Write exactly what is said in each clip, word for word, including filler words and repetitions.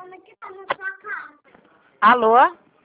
Alô?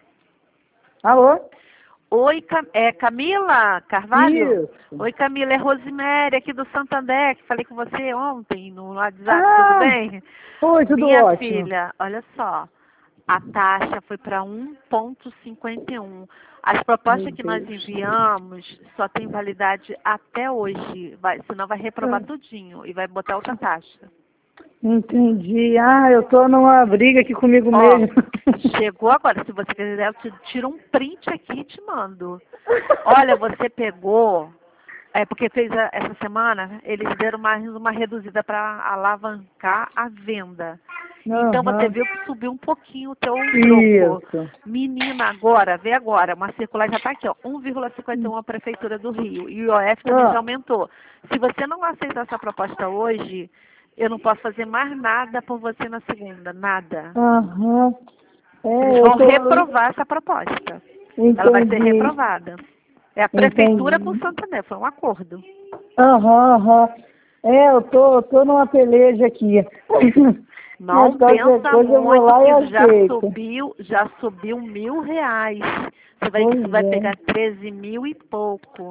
Alô? Oi, Cam é Camila Carvalho? Isso. Oi, Camila, é Rosemary aqui do Santander, que falei com você ontem no WhatsApp, Ah, tudo bem? oi, tudo Minha ótimo. filha, olha só, a taxa foi para um vírgula cinquenta e um. As propostas Meu que nós Deus. enviamos só tem validade até hoje, vai, senão vai reprovar Ah, tudinho e vai botar outra taxa. entendi. Ah, eu tô numa briga aqui comigo Ó, mesmo. chegou agora, se você quiser eu te tiro um print aqui e te mando. Olha, você pegou, é porque fez a- essa semana, eles deram mais uma reduzida para alavancar a venda. Então você Aham. viu que subiu um pouquinho o teu troco. Isso. Menina, agora, vê agora, uma circular já está aqui, ó, um vírgula cinquenta e um a Prefeitura do Rio. E o I O F também já Ah, aumentou. Se você não aceitar essa proposta hoje, eu não posso fazer mais nada por você na segunda, nada. aham. Eles É, eu vão tô... reprovar essa proposta. Ela vai ser Entendi. reprovada. É a Prefeitura com o Entendi. Santander, foi um acordo. Aham, aham. É, eu tô, eu tô numa peleja aqui. Mas Não qualquer pensa coisa eu vou muito lá e que já aceito. subiu, já subiu mil reais. Você vai, você Pois vai é. pegar treze mil e pouco.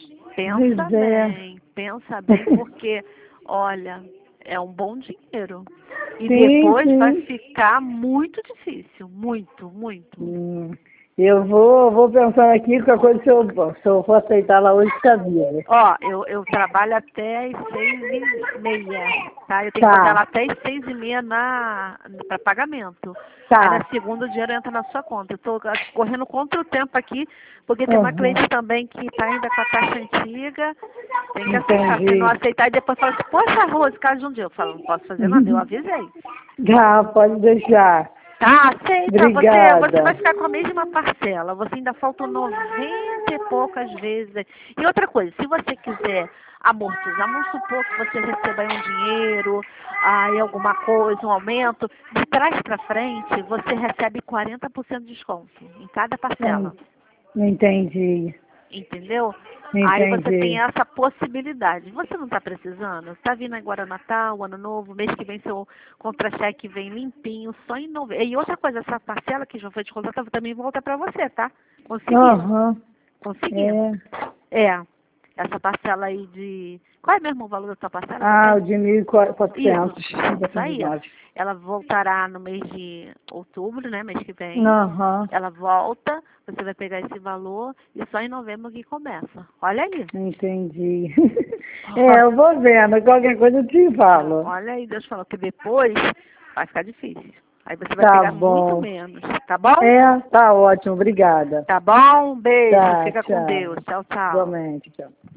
Pensa Pois é. bem, pensa bem, porque, olha, é um bom dinheiro. E Sim, depois vai sim. ficar muito difícil, muito, muito. Hum, eu vou, vou pensar aqui qualquer coisa se eu, se eu for aceitar lá hoje, sabia. Ó, eu, eu trabalho até às seis e meia, tá? Eu tenho que botar ela Tá, até às seis e meia na, para pagamento. Aí na tá. segunda o dinheiro entra na sua conta. Eu tô correndo contra o tempo aqui, porque tem uma Uhum. cliente também que tá ainda com a taxa antiga. Tem que aceitar. Se não Entendi. aceitar, e depois fala assim, poxa, Rose, caso de um dia. Eu falo, não posso fazer nada, eu avisei. Tá, pode deixar. Tá, aceita. Você, você vai Obrigada. ficar com a mesma parcela. Você ainda faltam noventa e poucas vezes. E outra coisa, se você quiser amortizar, vamos supor que você receba aí um dinheiro, aí alguma coisa, um aumento, de trás para frente, você recebe quarenta por cento de desconto em cada parcela. Entendi. Entendeu? Aí você tem Entendi. essa possibilidade. Você não está precisando? Está vindo agora Natal, Ano Novo, mês que vem seu contra-cheque vem limpinho, só em novembro. E outra coisa, essa parcela que já foi descontada também volta para você, tá? Conseguimos. Aham. Conseguimos. É. É. Essa parcela aí de... Qual é mesmo o valor da sua parcela? Já Ah, o tem? de mil e Isso, quatrocentos. isso aí, ó. Ela voltará no mês de outubro, né? Mês que vem. Aham. Ela volta, você vai pegar esse valor e só em novembro que começa. Olha aí. Entendi. É, eu vou vendo. Qualquer coisa eu te Não, falo. olha aí, Deus falou que depois vai ficar difícil. Aí você vai Tá pegar muito bom. menos, tá bom? É, tá ótimo. Obrigada. Tá bom? Um beijo, Tá, fica com tchau. Deus. Tchau, tchau. Igualmente, tchau.